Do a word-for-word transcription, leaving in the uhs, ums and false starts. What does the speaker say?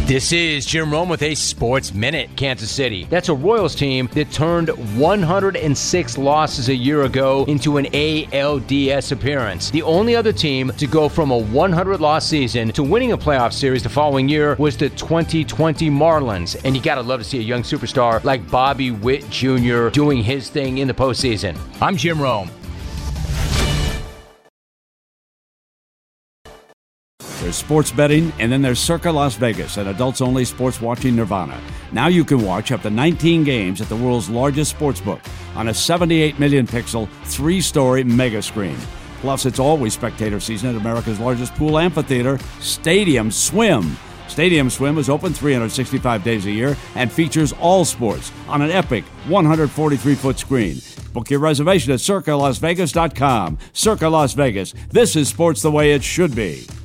This is Jim Rome with a Sports Minute. Kansas City. That's a Royals team that turned one hundred six losses a year ago into an A L D S appearance. The only other team to go from a one hundred loss season to winning a playoff series the following year was the twenty twenty Marlins. And you gotta love to see a young superstar like Bobby Witt Junior doing his thing in the postseason. I'm Jim Rome. There's sports betting, and then there's Circa Las Vegas, an adults-only sports watching nirvana. Now you can watch up to nineteen games at the world's largest sportsbook on a seventy-eight million pixel, three-story mega screen. Plus, it's always spectator season at America's largest pool amphitheater, Stadium Swim. Stadium Swim is open three hundred sixty-five days a year and features all sports on an epic one hundred forty-three foot screen. Book your reservation at circa las vegas dot com. Circa Las Vegas. This is sports the way it should be.